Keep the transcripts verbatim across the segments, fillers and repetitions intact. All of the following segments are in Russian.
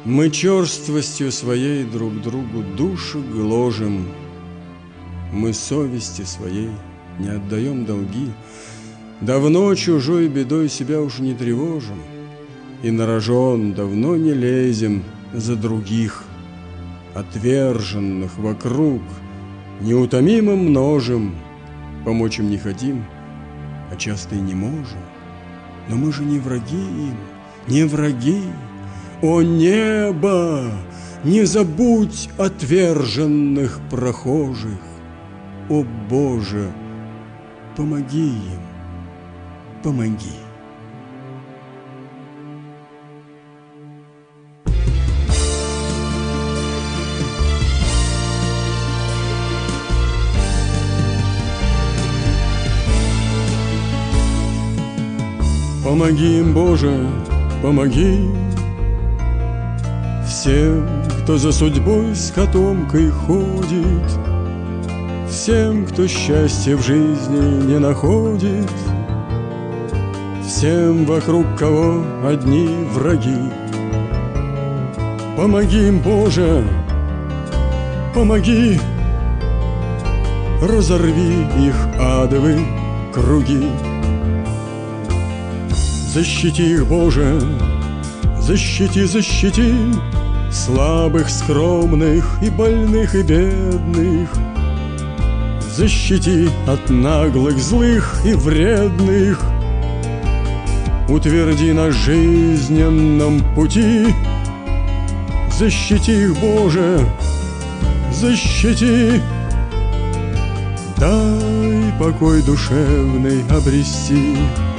Мы черствостью своей друг другу души гложем, мы совести своей не отдаем долги, давно чужой бедой себя уж не тревожим, и на рожон давно не лезем за других, отверженных вокруг неутомимо множим, помочь им не хотим, а часто и не можем. Но мы же не враги им, не враги. О небо, не забудь отверженных прохожих. О Боже, помоги им, помоги. Помоги им, Боже, помоги всем, кто за судьбой с котомкой ходит, всем, кто счастья в жизни не находит, всем, вокруг кого одни враги. Помоги им, Боже, помоги, разорви их адовые круги. Защити их, Боже, защити, защити слабых, скромных и больных, и бедных. Защити от наглых, злых и вредных. Утверди на жизненном пути. Защити их, Боже, защити. Дай покой душевный обрести.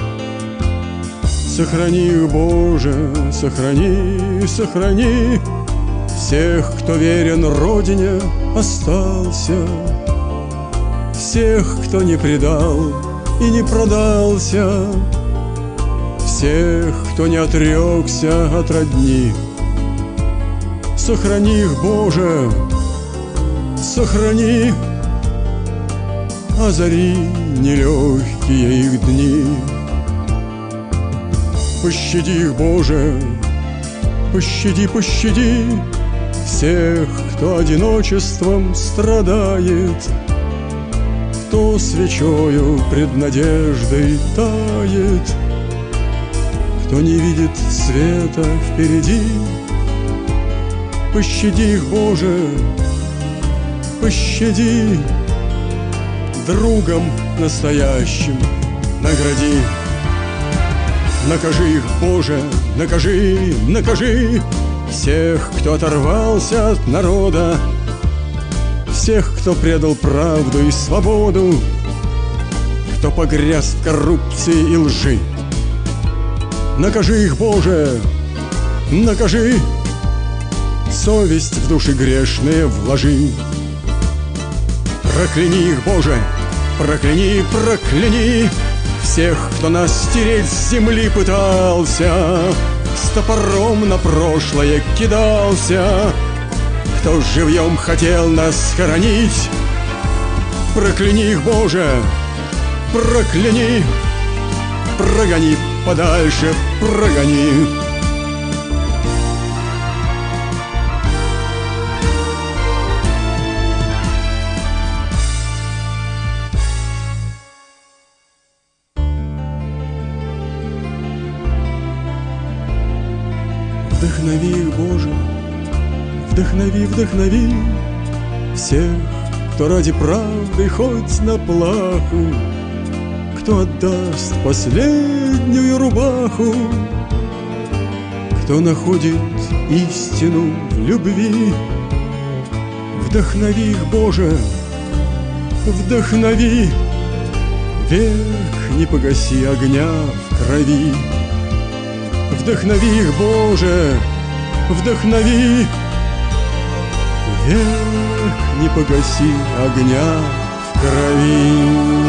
Сохрани их, Боже, сохрани, сохрани всех, кто верен Родине остался, всех, кто не предал и не продался, всех, кто не отрекся от родни. Сохрани их, Боже, сохрани, озари нелегкие их дни. Пощади их, Боже, пощади, пощади всех, кто одиночеством страдает, кто свечою пред надеждой тает, кто не видит света впереди. Пощади их, Боже, пощади, другом настоящим награди. Накажи их, Боже, накажи, накажи всех, кто оторвался от народа, всех, кто предал правду и свободу, кто погряз в коррупции и лжи. Накажи их, Боже, накажи, совесть в души грешные вложи. Прокляни их, Боже, прокляни, прокляни всех, кто нас стереть с земли пытался, с топором на прошлое кидался, кто живьем хотел нас хоронить. Прокляни их, Боже, прокляни, прогони подальше, прогони. Вдохнови их, Боже, вдохнови, вдохнови всех, кто ради правды хоть на плаху, кто отдаст последнюю рубаху, кто находит истину в любви. Вдохнови их, Боже, вдохнови, век не погаси огня в крови. Вдохнови их, Боже, вдохнови, век не погаси огня в крови.